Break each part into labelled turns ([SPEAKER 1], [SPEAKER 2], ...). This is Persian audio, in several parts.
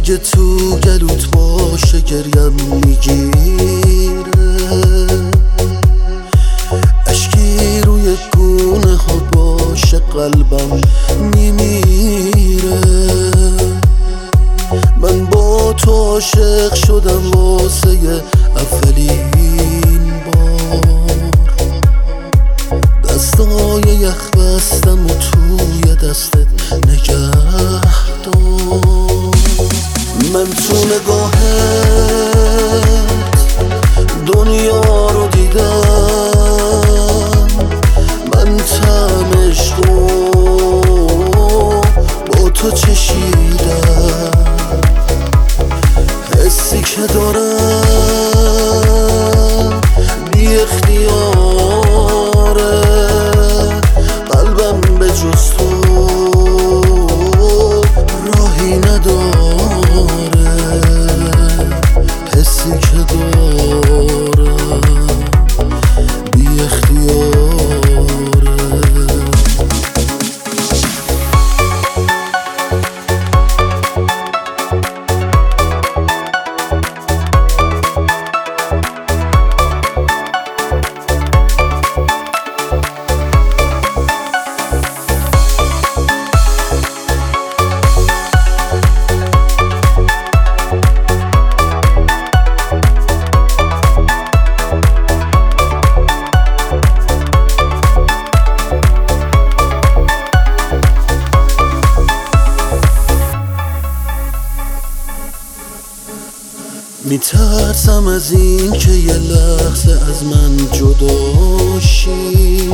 [SPEAKER 1] اگه تو گلوت باشه گریم میگیره، اشکی روی گونه ها باشه قلبم میمیره. من با تو عاشق شدم واسه اولین بار، دستای یخ بستم و توی دستت نگه دار. من تو نگاهت دنیا رو دیدم، من طعم عشقو با تو چشیدم. حسی که دارم بی اختیاره، قلبم به جز تو راهی نداره. حسی که دارم بی اختیاره. میترسم از این که یه لحظه از من جدا شی،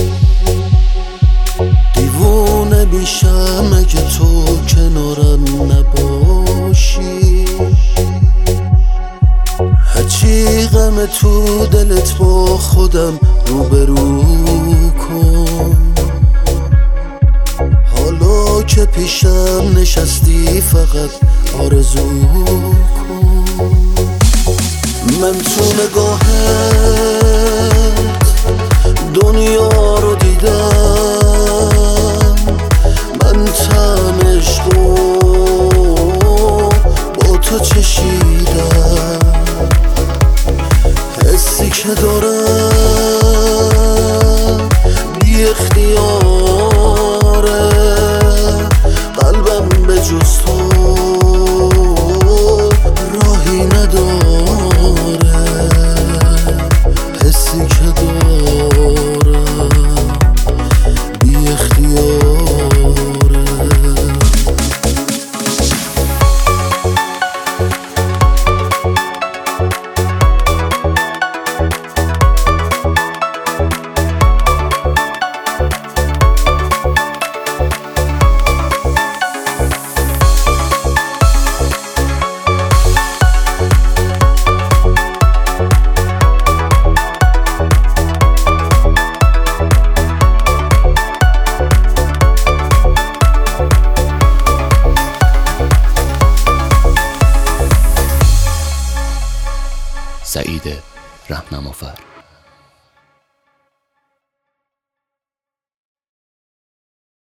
[SPEAKER 1] دیوونه بیشم اگه تو کنارم نباشی. هرچی غم تو دلت با خودم روبرو کن، حالا که پیشم نشستی فقط آرزو کن. من تو نگاهت دنیا رو دیدم، من طعم عشقو با تو چشیدم. حسی که دارم بی اختیاره، قلبم به جز تو راهی نداره. حسی که دارم بی اختیاره.
[SPEAKER 2] سعید رهنمافر.